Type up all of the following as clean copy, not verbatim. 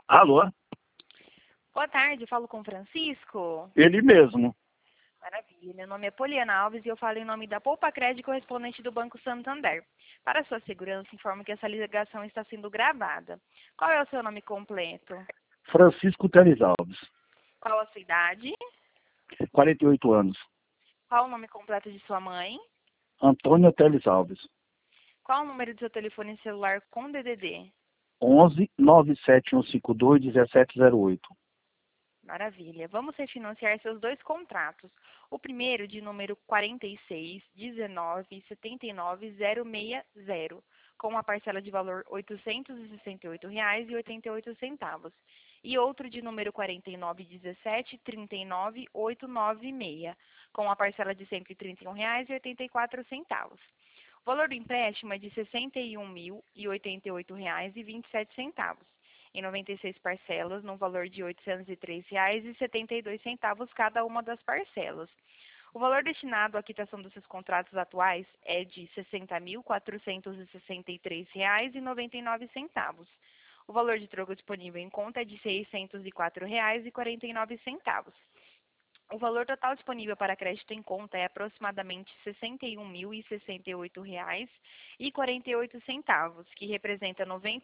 Alô? Boa tarde, eu falo com o Francisco. Ele mesmo. Maravilha, meu nome é Poliana Alves e eu falo em nome da Poupa Crédito, correspondente do Banco Santander. Para sua segurança, informo que essa ligação está sendo gravada. Qual é o seu nome completo? Francisco Teles Alves, Qual a sua idade? 48 anos. Qual o nome completo de sua mãe? Antônia Teles Alves, Qual o número do seu telefone celular com DDD? 11 97152 1708. Maravilha. Vamos refinanciar seus dois contratos. O primeiro de número 46 19 79 060, com uma parcela de valor R$ 868,88. E outro de número 49 17 39 896, com uma parcela de R$ 131,84. O valor do empréstimo é de R$ 61.088,27, em 96 parcelas, no valor de R$ 803,72 cada uma das parcelas. O valor destinado à quitação dos seus contratos atuais é de R$ 60.463,99. O valor de troco disponível em conta é de R$ 604,49. O valor total disponível para crédito em conta é aproximadamente R$ 61.068,48, que representa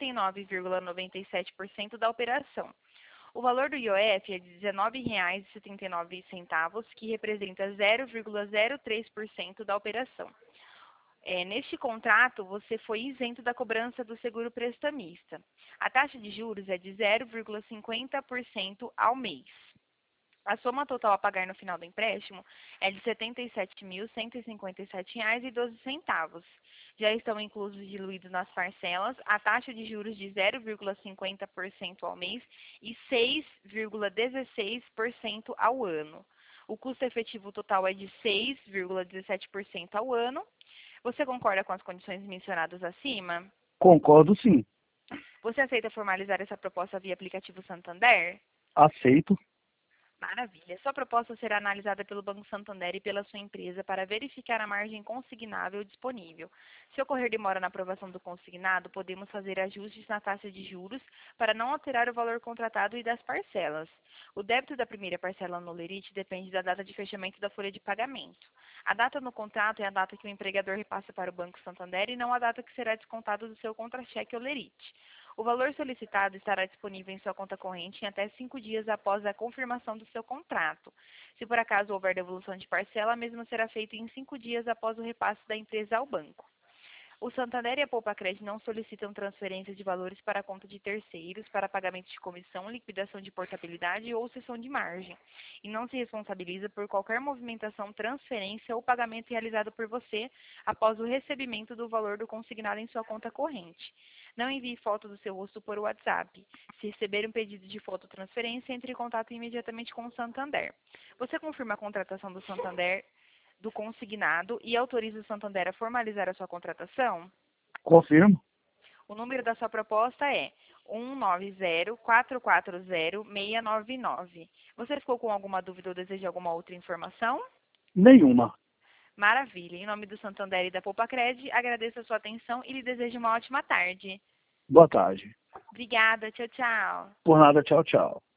99,97% da operação. O valor do IOF é de R$ 19,79, que representa 0,03% da operação. Neste contrato, você foi isento da cobrança do seguro prestamista. A taxa de juros é de 0,50% ao mês. A soma total a pagar no final do empréstimo é de R$ 77.157,12. Já estão inclusos e diluídos nas parcelas a taxa de juros de 0,50% ao mês e 6,16% ao ano. O custo efetivo total é de 6,17% ao ano. Você concorda com as condições mencionadas acima? Concordo, sim. Você aceita formalizar essa proposta via aplicativo Santander? Aceito. Maravilha. Sua proposta será analisada pelo Banco Santander e pela sua empresa para verificar a margem consignável disponível. Se ocorrer demora na aprovação do consignado, podemos fazer ajustes na taxa de juros para não alterar o valor contratado e das parcelas. O débito da primeira parcela no lerite depende da data de fechamento da folha de pagamento. A data no contrato é a data que o empregador repassa para o Banco Santander e não a data que será descontado do seu contra-cheque ou lerite. O valor solicitado estará disponível em sua conta corrente em até 5 dias após a confirmação do seu contrato. Se por acaso houver devolução de parcela, a mesma será feita em 5 dias após o repasse da empresa ao banco. O Santander e a Poupa Crédito não solicitam transferência de valores para a conta de terceiros para pagamento de comissão, liquidação de portabilidade ou cessão de margem, e não se responsabiliza por qualquer movimentação, transferência ou pagamento realizado por você após o recebimento do valor do consignado em sua conta corrente. Não envie foto do seu rosto por WhatsApp. Se receber um pedido de fototransferência, entre em contato imediatamente com o Santander. Você confirma a contratação do Santander do consignado e autoriza o Santander a formalizar a sua contratação? Confirmo. O número da sua proposta é 190-440-699. Você ficou com alguma dúvida ou deseja alguma outra informação? Nenhuma. Maravilha. Em nome do Santander e da Poupa Crédito, agradeço a sua atenção e lhe desejo uma ótima tarde. Boa tarde. Obrigada. Tchau, tchau. Por nada, tchau, tchau.